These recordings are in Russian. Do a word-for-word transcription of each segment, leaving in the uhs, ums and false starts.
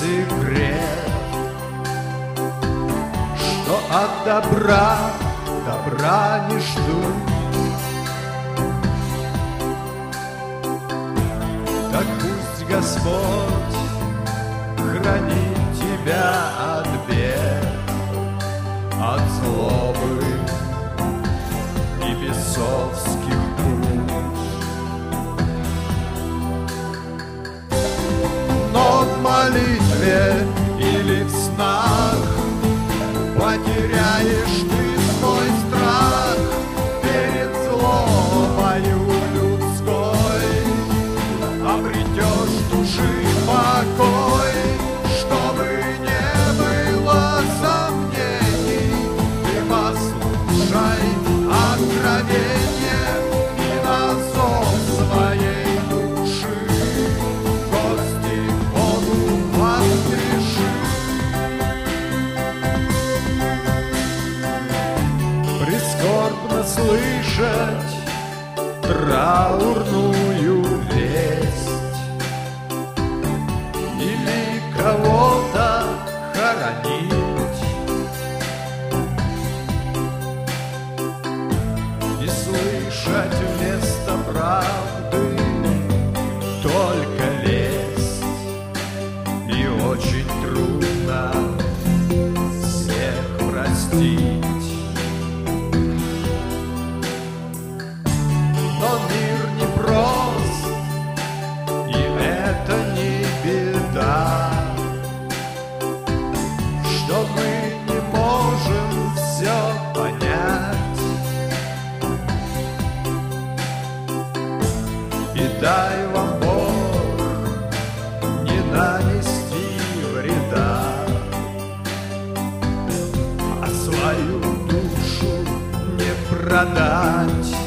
секрет, что от добра добра не жду. Так пусть Господь хранит тебя от бед, от злобы и бесовских пут. Но в молитве или в снах потеряешь ты свой страх перед злобою людской, обретешь души покой, чтобы не было сомнений. Ты послушай откровение и на зов своей души гости Богу воскреши. Прискорбно слышать траурную весть или кого-то хоронить, и слышать вместо правды только лесть, и очень трудно всех простить. Но мир непрост, и это не беда, что мы не можем все понять. И дай вам Бог не нанести вреда, а свою душу не продать.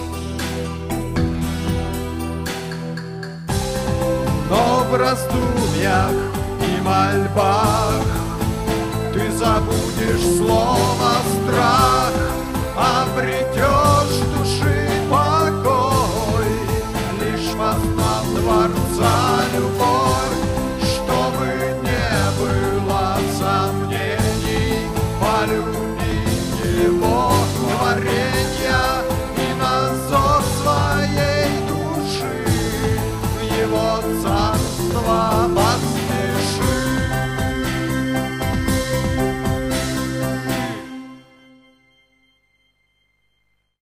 Но в раздумьях и мольбах ты забудешь слово